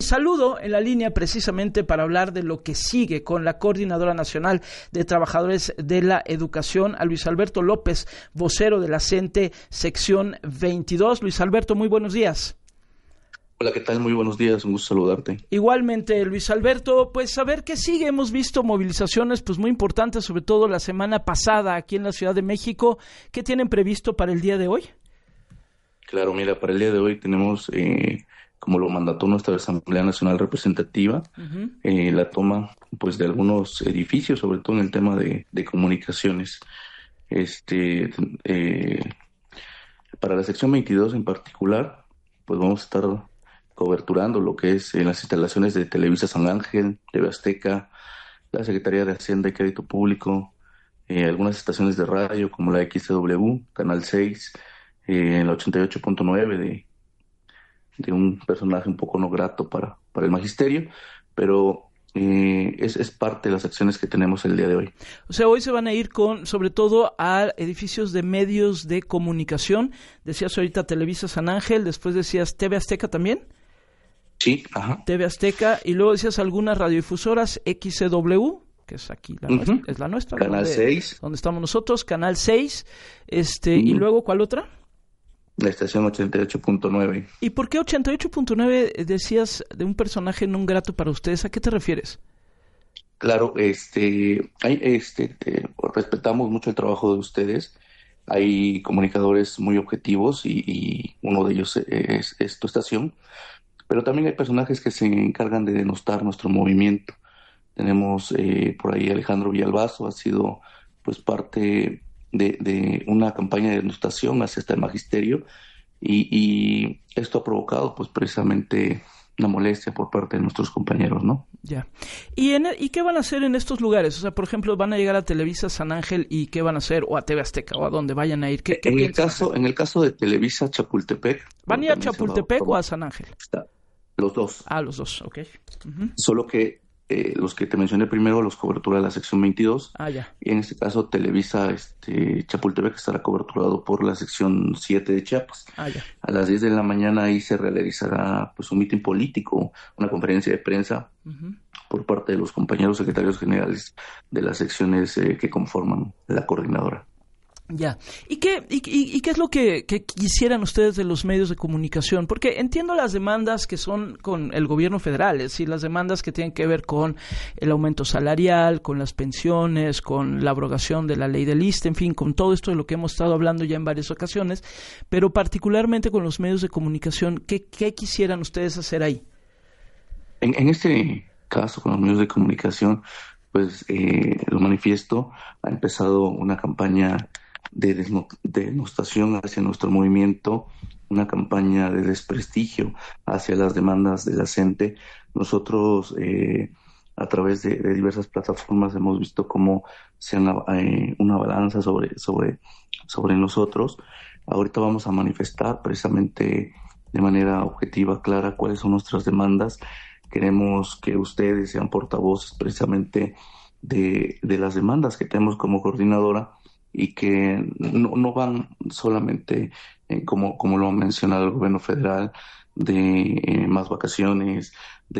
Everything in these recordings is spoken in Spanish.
saludo en la línea precisamente para hablar de lo que sigue con la Coordinadora Nacional de Trabajadores de la Educación, a Luis Alberto López, vocero de la CENTE, sección 22. Luis Alberto, muy buenos días. Hola, ¿qué tal? Muy buenos días, un gusto saludarte. Igualmente, Luis Alberto, pues a ver qué sigue. Hemos visto movilizaciones pues muy importantes, sobre todo la semana pasada aquí en la Ciudad de México. ¿Qué tienen previsto para el día de hoy? Claro, mira, para el día de hoy tenemos, como lo mandató nuestra Asamblea Nacional Representativa, la toma pues de algunos edificios, sobre todo en el tema de comunicaciones. Para la sección 22 en particular, pues vamos a estar coberturando lo que es las instalaciones de Televisa San Ángel, TV Azteca, la Secretaría de Hacienda y Crédito Público, algunas estaciones de radio como la XCW, Canal 6, la 88.9 de un personaje un poco no grato para el magisterio, pero es parte de las acciones que tenemos el día de hoy. O sea, hoy se van a ir sobre todo a edificios de medios de comunicación. Decías ahorita Televisa San Ángel, después decías TV Azteca también. Sí, ajá. TV Azteca, y luego decías algunas radiodifusoras, XCW, que es aquí nuestra, es la nuestra. Canal 6. Donde estamos nosotros, Canal 6, y luego, ¿cuál otra? La estación 88.9. ¿Y por qué 88.9 decías de un personaje no grato para ustedes? ¿A qué te refieres? Claro, respetamos mucho el trabajo de ustedes. Hay comunicadores muy objetivos y uno de ellos es tu estación. Pero también hay personajes que se encargan de denostar nuestro movimiento. Tenemos por ahí Alejandro Villalbazo, ha sido pues parte de una campaña de denostación hacia este magisterio y esto ha provocado pues precisamente una molestia por parte de nuestros compañeros, ¿no? Ya. ¿Y qué van a hacer en estos lugares? O sea, por ejemplo, ¿van a llegar a Televisa San Ángel y qué van a hacer? ¿O a TV Azteca? ¿O a dónde vayan a ir? En el caso de Televisa Chapultepec... ¿Van a ir a Chapultepec o a San Ángel? Los dos. Ah, los dos, ok. Solo que los que te mencioné primero, los cobertura de la sección 22. Ah, ya. Y en este caso, Televisa Chapultepec estará coberturado por la sección 7 de Chiapas. Ah, ya. A las 10 de la mañana ahí se realizará pues un mitin político, una conferencia de prensa por parte de los compañeros secretarios generales de las secciones que conforman la coordinadora. Ya. ¿Y qué es lo que quisieran ustedes de los medios de comunicación? Porque entiendo las demandas que son con el gobierno federal, es decir, las demandas que tienen que ver con el aumento salarial, con las pensiones, con la abrogación de la ley del ISSSTE, en fin, con todo esto de lo que hemos estado hablando ya en varias ocasiones, pero particularmente con los medios de comunicación, ¿qué quisieran ustedes hacer ahí? En este caso, con los medios de comunicación, pues lo manifiesto, ha empezado una campaña de denostación hacia nuestro movimiento, una campaña de desprestigio hacia las demandas de la CENTE. Nosotros a través de diversas plataformas hemos visto cómo se una balanza sobre nosotros. Ahorita vamos a manifestar precisamente de manera objetiva, clara, cuáles son nuestras demandas. Queremos que ustedes sean portavoces precisamente de las demandas que tenemos como coordinadora y que no van solamente, como lo ha mencionado el gobierno federal, de más vacaciones,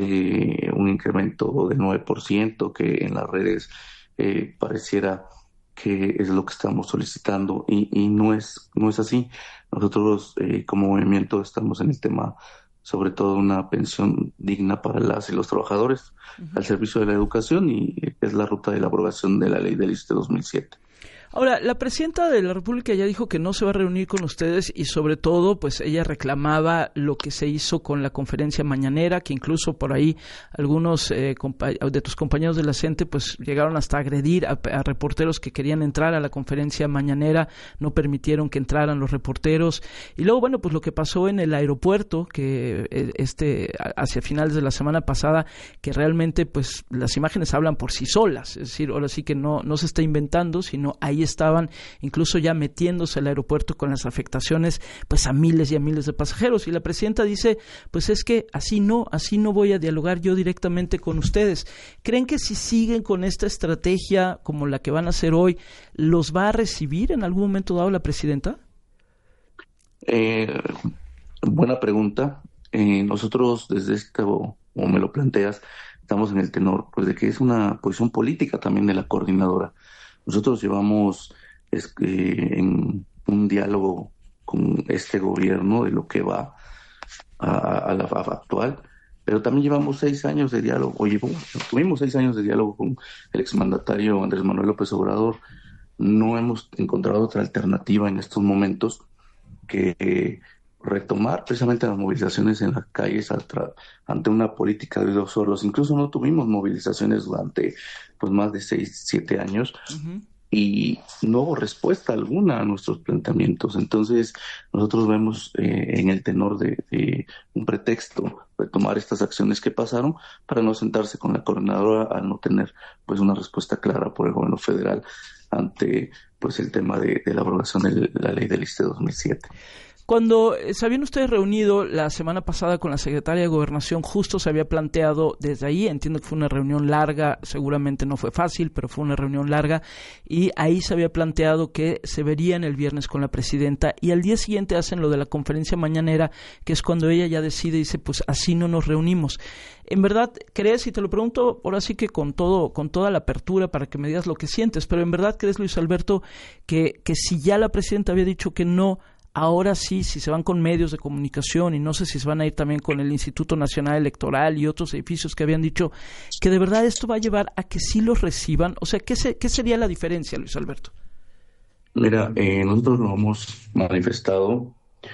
de un incremento del 9%, que en las redes pareciera que es lo que estamos solicitando y no es así. Nosotros como movimiento estamos en el tema sobre todo una pensión digna para las y los trabajadores al servicio de la educación y es la ruta de la abrogación de la ley del ISSSTE 2007. Ahora, la presidenta de la República ya dijo que no se va a reunir con ustedes y sobre todo, pues ella reclamaba lo que se hizo con la conferencia mañanera, que incluso por ahí algunos de tus compañeros de la CENTE pues llegaron hasta agredir a reporteros que querían entrar a la conferencia mañanera, no permitieron que entraran los reporteros. Y luego, bueno, pues lo que pasó en el aeropuerto, que hacia finales de la semana pasada, que realmente pues las imágenes hablan por sí solas, es decir, ahora sí que no se está inventando, sino ahí estaban incluso ya metiéndose al aeropuerto con las afectaciones pues a miles y a miles de pasajeros, y la presidenta dice, pues es que así no voy a dialogar yo directamente con ustedes. ¿Creen que si siguen con esta estrategia como la que van a hacer hoy, los va a recibir en algún momento dado la presidenta? Buena pregunta. Nosotros desde como me lo planteas, estamos en el tenor, pues de que es una posición política también de la coordinadora. Nosotros llevamos en un diálogo con este gobierno de lo que va a la FAF actual, pero también llevamos 6 años de diálogo, tuvimos 6 años de diálogo con el exmandatario Andrés Manuel López Obrador. No hemos encontrado otra alternativa en estos momentos que retomar precisamente las movilizaciones en las calles ante una política de dos solos. Incluso no tuvimos movilizaciones durante pues más de 6, 7 años. Uh-huh. Y no hubo respuesta alguna a nuestros planteamientos. Entonces nosotros vemos en el tenor de un pretexto retomar estas acciones que pasaron para no sentarse con la coordinadora al no tener pues una respuesta clara por el gobierno federal ante pues el tema de la aprobación de la ley del ISSSTE 2007. Cuando se habían ustedes reunido la semana pasada con la secretaria de Gobernación, justo se había planteado desde ahí, entiendo que fue una reunión larga, seguramente no fue fácil, pero fue una reunión larga, y ahí se había planteado que se verían el viernes con la presidenta, y al día siguiente hacen lo de la conferencia mañanera, que es cuando ella ya decide y dice, pues así no nos reunimos. En verdad, ¿crees, y te lo pregunto ahora sí que con toda la apertura para que me digas lo que sientes, pero en verdad crees, Luis Alberto, que si ya la presidenta había dicho que no, ahora sí, si se van con medios de comunicación y no sé si se van a ir también con el Instituto Nacional Electoral y otros edificios que habían dicho que de verdad esto va a llevar a que sí los reciban? O sea, ¿qué sería la diferencia, Luis Alberto? Mira, nosotros lo hemos manifestado.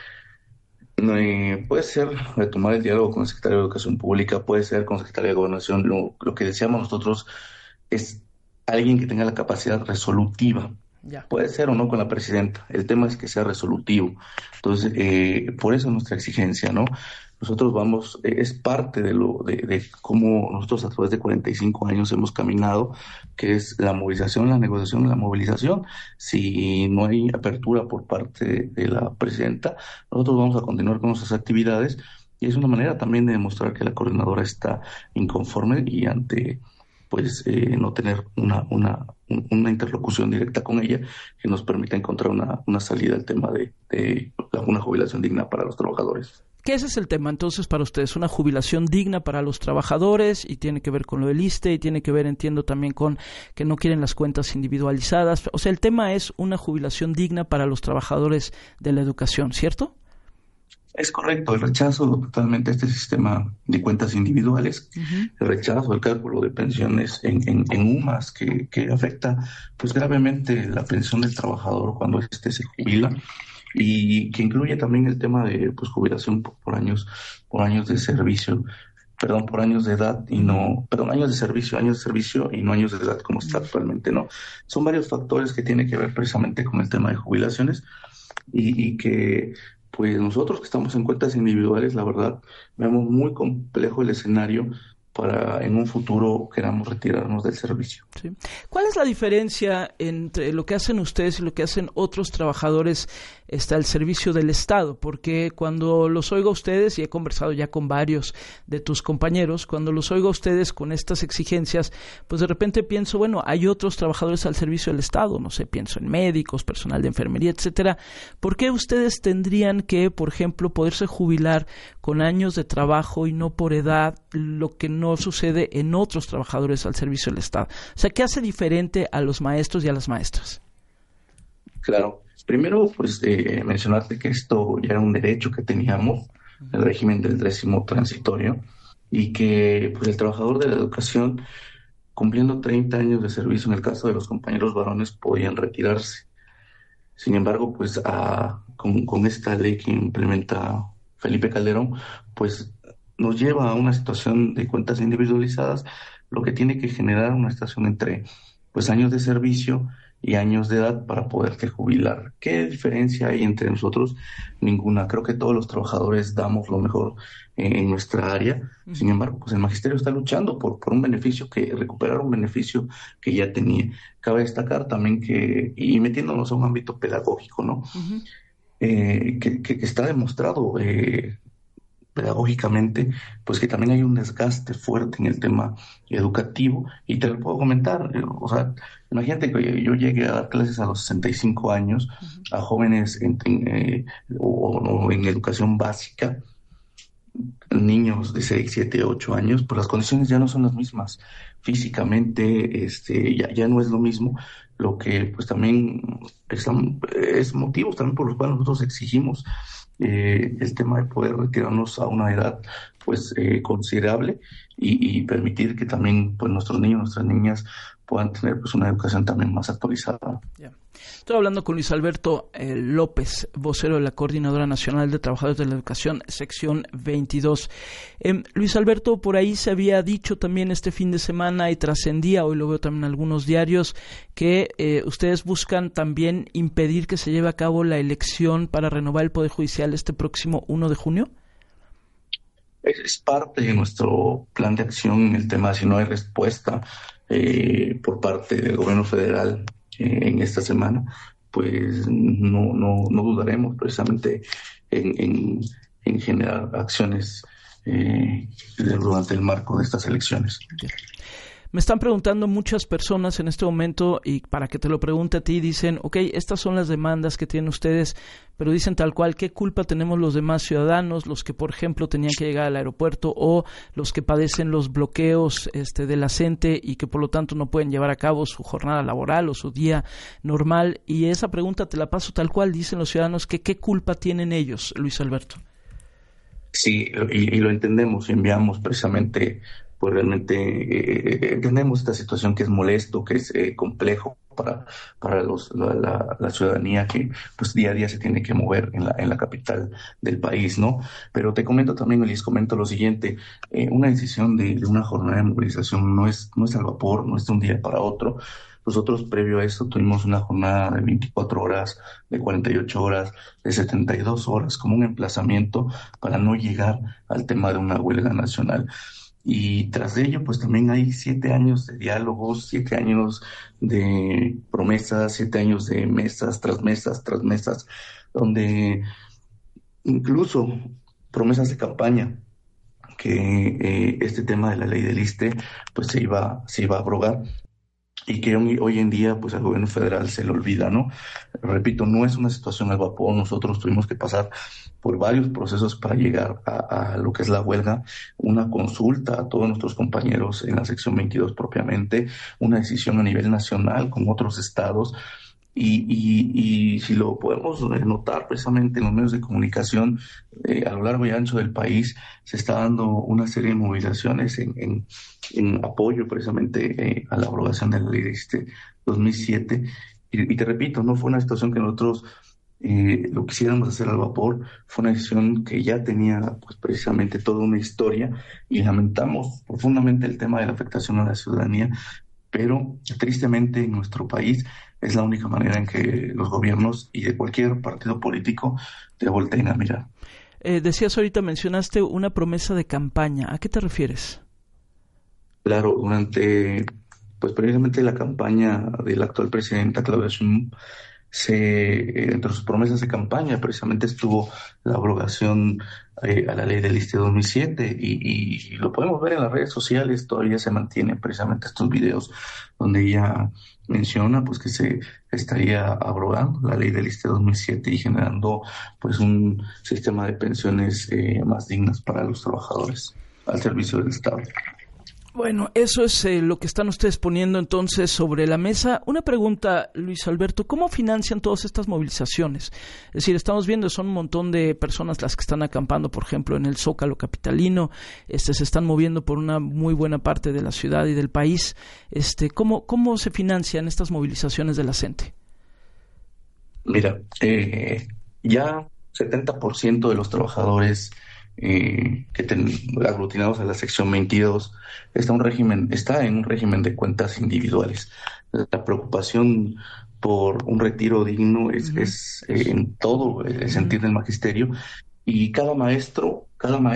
Puede ser retomar el diálogo con el secretario de Educación Pública, puede ser con el secretario de Gobernación. Lo que deseamos nosotros es alguien que tenga la capacidad resolutiva. Ya. Puede ser o no con la presidenta, el tema es que sea resolutivo. Entonces, por eso nuestra exigencia, ¿no? Nosotros vamos, es parte de cómo nosotros a través de 45 años hemos caminado, que es la movilización, la negociación, la movilización. Si no hay apertura por parte de la presidenta, nosotros vamos a continuar con nuestras actividades, y es una manera también de demostrar que la coordinadora está inconforme y ante pues no tener una interlocución directa con ella que nos permita encontrar una salida al tema de una jubilación digna para los trabajadores. ¿Qué ese es el tema entonces para ustedes? Una jubilación digna para los trabajadores, y tiene que ver con lo del ISSSTE, y tiene que ver, entiendo, también con que no quieren las cuentas individualizadas. O sea, el tema es una jubilación digna para los trabajadores de la educación, ¿cierto? Es correcto, el rechazo totalmente a este sistema de cuentas individuales, uh-huh. El rechazo al cálculo de pensiones en UMAS que afecta pues gravemente la pensión del trabajador cuando éste se jubila, y que incluye también el tema de pues jubilación por años de servicio, por años de edad y no, años de servicio y no años de edad como está actualmente, ¿no? Son varios factores que tienen que ver precisamente con el tema de jubilaciones y que pues nosotros que estamos en cuentas individuales, la verdad, vemos muy complejo el escenario para en un futuro queramos retirarnos del servicio. Sí. ¿Cuál es la diferencia entre lo que hacen ustedes y lo que hacen otros trabajadores al servicio del Estado? Porque cuando los oigo a ustedes, y he conversado ya con varios de tus compañeros, cuando los oigo a ustedes con estas exigencias, pues de repente pienso, bueno, hay otros trabajadores al servicio del Estado, no sé, pienso en médicos, personal de enfermería, etcétera. ¿Por qué ustedes tendrían que, por ejemplo, poderse jubilar con años de trabajo y no por edad, lo que no sucede en otros trabajadores al servicio del Estado? O sea, ¿qué hace diferente a los maestros y a las maestras? Claro. Primero, pues mencionarte que esto ya era un derecho que teníamos, el régimen del 10º transitorio, y que pues el trabajador de la educación, cumpliendo 30 años de servicio, en el caso de los compañeros varones, podían retirarse. Sin embargo, pues con esta ley que implementa Felipe Calderón, pues nos lleva a una situación de cuentas individualizadas, lo que tiene que generar una situación entre pues años de servicio y años de edad para poderte jubilar. ¿Qué diferencia hay entre nosotros? Ninguna. Creo que todos los trabajadores damos lo mejor en nuestra área. Sin embargo, pues el magisterio está luchando por un beneficio, recuperar un beneficio que ya tenía. Cabe destacar también que, y metiéndonos a un ámbito pedagógico, ¿no? Uh-huh. Que está demostrado pedagógicamente, pues que también hay un desgaste fuerte en el tema educativo, y te lo puedo comentar, o sea, imagínate que yo llegué a dar clases a los 65 años, uh-huh. a jóvenes en educación básica, niños de 6, 7, 8 años, pues las condiciones ya no son las mismas. Físicamente, ya no es lo mismo, lo que pues también es motivos también por los cuales nosotros exigimos el tema de poder retirarnos a una edad pues considerable y permitir que también pues nuestros niños, nuestras niñas puedan tener pues una educación también más actualizada. Yeah. Estoy hablando con Luis Alberto López, vocero de la Coordinadora Nacional de Trabajadores de la Educación, sección 22. Luis Alberto, por ahí se había dicho también este fin de semana y trascendía, hoy lo veo también en algunos diarios, que ustedes buscan también impedir que se lleve a cabo la elección para renovar el Poder Judicial este próximo 1 de junio. Es parte de nuestro plan de acción el tema, si no hay respuesta por parte del gobierno federal en esta semana, pues no dudaremos precisamente en generar acciones durante el marco de estas elecciones. Me están preguntando muchas personas en este momento, y para que te lo pregunte a ti, dicen, ok, estas son las demandas que tienen ustedes, pero dicen tal cual, ¿qué culpa tenemos los demás ciudadanos, los que, por ejemplo, tenían que llegar al aeropuerto o los que padecen los bloqueos de la CENTE y que por lo tanto no pueden llevar a cabo su jornada laboral o su día normal? Y esa pregunta te la paso tal cual, dicen los ciudadanos, que ¿qué culpa tienen ellos, Luis Alberto? Sí, y lo entendemos y enviamos precisamente, pues realmente entendemos esta situación que es molesto, que es complejo para la ciudadanía que pues día a día se tiene que mover en la capital del país, ¿no? Pero te comento también, y les comento lo siguiente, una decisión de una jornada de movilización no es al vapor, no es de un día para otro. Nosotros, previo a esto, tuvimos una jornada de 24 horas, de 48 horas, de 72 horas, como un emplazamiento para no llegar al tema de una huelga nacional. Y tras ello, pues también hay 7 años de diálogos, 7 años de promesas, 7 años de mesas tras mesas tras mesas, donde incluso promesas de campaña, que este tema de la ley del ISSSTE pues se iba a abrogar, y que hoy en día pues al gobierno federal se le olvida, ¿no? Repito, no es una situación al vapor. Nosotros tuvimos que pasar por varios procesos para llegar a lo que es la huelga, una consulta a todos nuestros compañeros en la sección 22 propiamente, una decisión a nivel nacional con otros estados. Y si lo podemos notar precisamente en los medios de comunicación a lo largo y ancho del país, se está dando una serie de movilizaciones en apoyo precisamente a la abrogación de la ley de 2007. Y te repito, no fue una situación que nosotros lo quisiéramos hacer al vapor, fue una decisión que ya tenía pues precisamente toda una historia, y lamentamos profundamente el tema de la afectación a la ciudadanía, pero tristemente en nuestro país es la única manera en que los gobiernos y de cualquier partido político te volteen a mirar. Decías ahorita, mencionaste una promesa de campaña. ¿A qué te refieres? Claro, durante pues precisamente la campaña de la actual presidenta Claudia Sheinbaum, entre sus promesas de campaña precisamente estuvo la abrogación a la ley del ISSSTE 2007, y lo podemos ver en las redes sociales, todavía se mantienen precisamente estos videos donde ella menciona pues que se estaría abrogando la ley del ISSSTE 2007 y generando pues un sistema de pensiones más dignas para los trabajadores al servicio del Estado. Bueno, eso es lo que están ustedes poniendo entonces sobre la mesa. Una pregunta, Luis Alberto, ¿cómo financian todas estas movilizaciones? Es decir, estamos viendo, son un montón de personas las que están acampando, por ejemplo, en el Zócalo capitalino, se están moviendo por una muy buena parte de la ciudad y del país. ¿Cómo se financian estas movilizaciones de la CENTE? Mira, ya 70% de los trabajadores aglutinados a la sección 22 está en un régimen de cuentas individuales. La preocupación por un retiro digno es en todo el sentir del magisterio, y cada maestro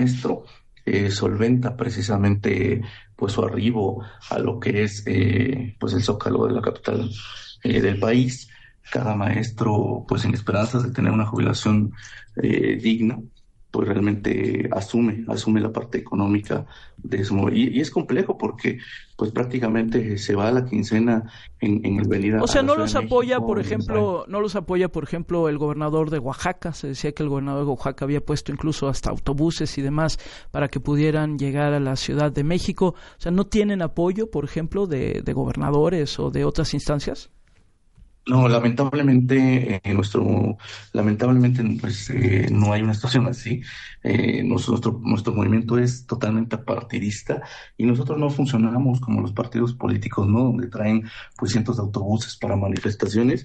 solventa precisamente pues su arribo a lo que es pues el Zócalo de la capital del país. Cada maestro pues en esperanzas de tener una jubilación digna, pues realmente asume la parte económica de eso. Y es complejo porque pues prácticamente se va a la quincena en el venir a O sea, la no Ciudad los de apoya, México, por ejemplo, el gobernador de Oaxaca. Se decía que el gobernador de Oaxaca había puesto incluso hasta autobuses y demás para que pudieran llegar a la Ciudad de México. O sea, ¿no tienen apoyo, por ejemplo, de gobernadores o de otras instancias? No, lamentablemente, pues no hay una situación así. Nuestro movimiento es totalmente partidista y nosotros no funcionamos como los partidos políticos, ¿no? Donde traen pues cientos de autobuses para manifestaciones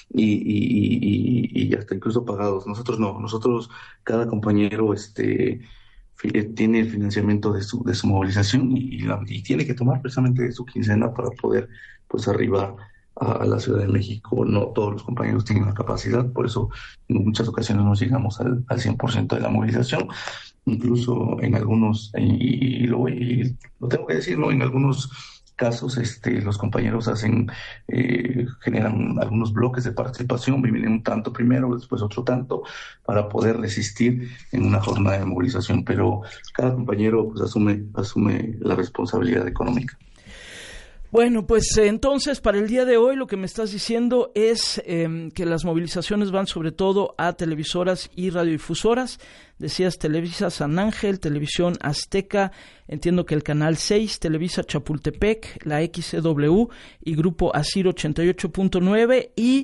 y hasta incluso pagados. Nosotros no, cada compañero tiene el financiamiento de su movilización y tiene que tomar precisamente de su quincena para poder pues arribar a la Ciudad de México. No todos los compañeros tienen la capacidad, por eso en muchas ocasiones no llegamos al 100% de la movilización, incluso en algunos, lo tengo que decir, ¿no? En algunos casos los compañeros generan algunos bloques de participación, viven un tanto primero, después otro tanto, para poder resistir en una jornada de movilización, pero cada compañero pues asume la responsabilidad económica. Bueno, pues entonces para el día de hoy lo que me estás diciendo es que las movilizaciones van sobre todo a televisoras y radiodifusoras. Decías Televisa San Ángel, Televisión Azteca, entiendo que el Canal 6, Televisa Chapultepec, la XCW y Grupo ASIR 88.9, y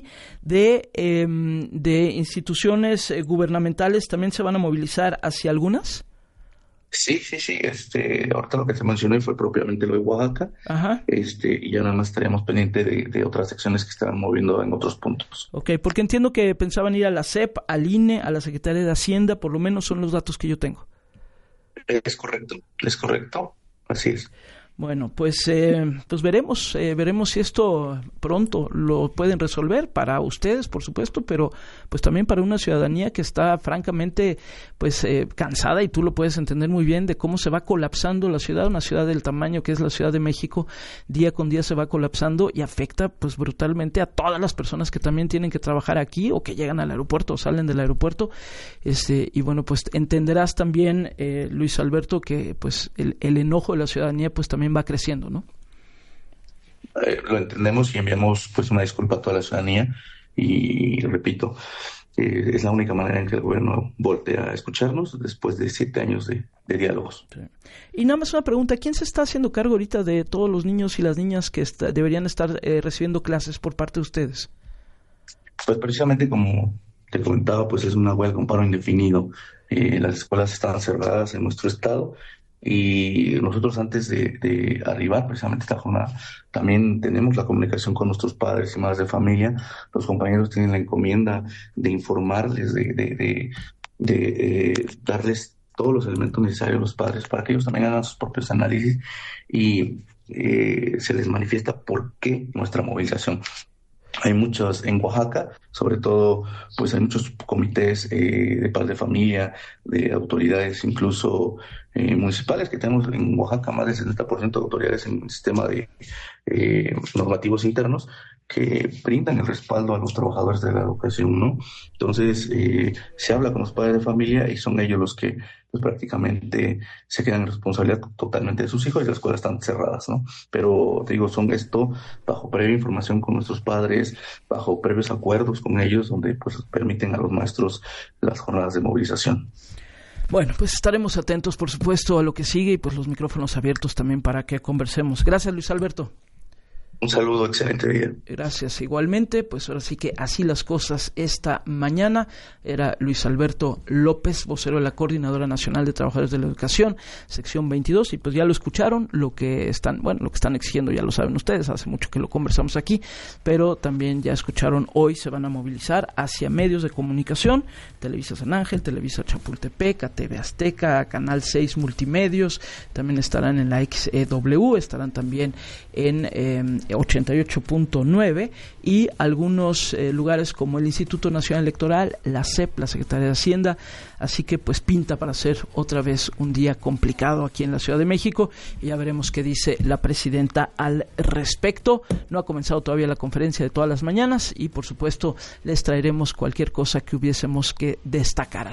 de instituciones gubernamentales también se van a movilizar hacia algunas. Sí. Ahorita lo que te mencioné fue propiamente lo de Oaxaca. Ajá. Y ya nada más estaríamos pendientes de otras secciones que están moviendo en otros puntos. Ok, porque entiendo que pensaban ir a la SEP, al INE, a la Secretaría de Hacienda, por lo menos son los datos que yo tengo. Es correcto, así es. Bueno, pues veremos si esto pronto lo pueden resolver para ustedes, por supuesto, pero pues también para una ciudadanía que está francamente pues cansada, y tú lo puedes entender muy bien, de cómo se va colapsando la ciudad, una ciudad del tamaño que es la Ciudad de México, día con día se va colapsando y afecta pues brutalmente a todas las personas que también tienen que trabajar aquí o que llegan al aeropuerto o salen del aeropuerto, y bueno, pues entenderás también, Luis Alberto, que pues el enojo de la ciudadanía pues también va creciendo, ¿no? Lo entendemos y enviamos pues una disculpa a toda la ciudadanía y repito, es la única manera en que el gobierno voltea a escucharnos después de 7 años de diálogos. Sí. Y nada más una pregunta, ¿quién se está haciendo cargo ahorita de todos los niños y las niñas que deberían estar recibiendo clases por parte de ustedes? Pues precisamente como te comentaba, pues es una huelga, un paro indefinido. Las escuelas están cerradas en nuestro estado y nosotros antes de arribar precisamente esta jornada también tenemos la comunicación con nuestros padres y madres de familia. Los compañeros tienen la encomienda de informarles, de darles todos los elementos necesarios a los padres para que ellos también hagan sus propios análisis y se les manifiesta por qué nuestra movilización. Hay muchos en Oaxaca, sobre todo, pues hay muchos comités de paz de familia, de autoridades incluso municipales, que tenemos en Oaxaca más del 70% de autoridades en el sistema de normativos internos que brindan el respaldo a los trabajadores de la educación, ¿no? Entonces, se habla con los padres de familia y son ellos los que pues, prácticamente se quedan en responsabilidad totalmente de sus hijos y las escuelas están cerradas, ¿no? Pero, te digo, son esto bajo previa información con nuestros padres, bajo previos acuerdos con ellos, donde pues permiten a los maestros las jornadas de movilización. Bueno, pues estaremos atentos, por supuesto, a lo que sigue y pues los micrófonos abiertos también para que conversemos. Gracias, Luis Alberto. Un saludo, excelente día. Gracias, igualmente. Pues ahora sí que así las cosas esta mañana. Era Luis Alberto López, vocero de la Coordinadora Nacional de Trabajadores de la Educación, sección 22, y pues ya lo escucharon, lo que están exigiendo ya lo saben ustedes, hace mucho que lo conversamos aquí, pero también ya escucharon, hoy se van a movilizar hacia medios de comunicación, Televisa San Ángel, Televisa Chapultepec, a TV Azteca, a Canal 6 Multimedios, también estarán en la XEW, estarán también en 88.9 y algunos lugares como el Instituto Nacional Electoral, la SEP, la Secretaría de Hacienda, así que pues pinta para ser otra vez un día complicado aquí en la Ciudad de México y ya veremos qué dice la presidenta al respecto. No ha comenzado todavía la conferencia de todas las mañanas y por supuesto les traeremos cualquier cosa que hubiésemos que destacar.